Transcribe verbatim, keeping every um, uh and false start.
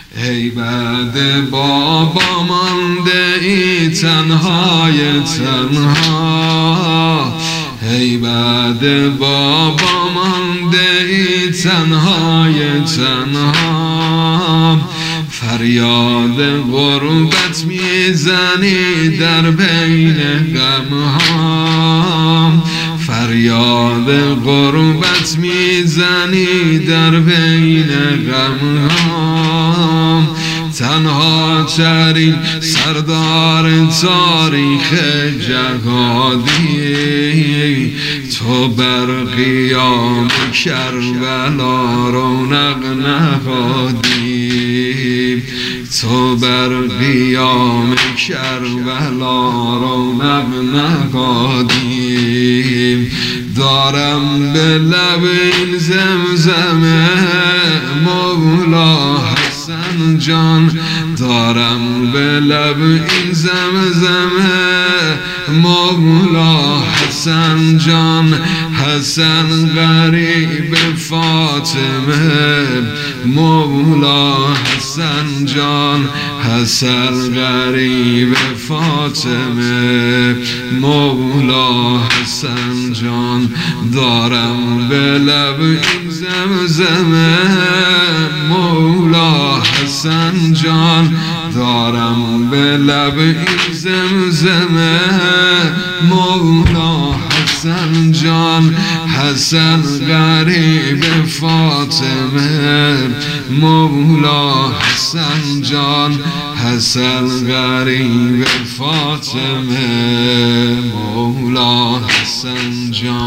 ای بعد بابا مانده ای تنهای تنها، ای بعد بابا مانده ای تنهای تنها، فریاد غربت میزنی در بین غمها، فریاد غربت میزنی در بین غمها، تنها ترین سردار تاریخ جهادی، تو بر قیام کربلا رونق نهادی، تو بر قیام کربلا رونق نهادی، دارم به لب این زمزمه مولا حسن جان، دارم به لب این زمزمه مولا حسن جان، حسن غریب فاطمه مولا حسن جان، حسن غریب فاطمه مولا حسن جان، دارم به لب این زمزمه مولا حسن جان، دارم به لب این زمزمه مولا حسن جان، حسن غریب فاطمه مولا حسن جان، حسن غریب فاطمه مولا حسن جان.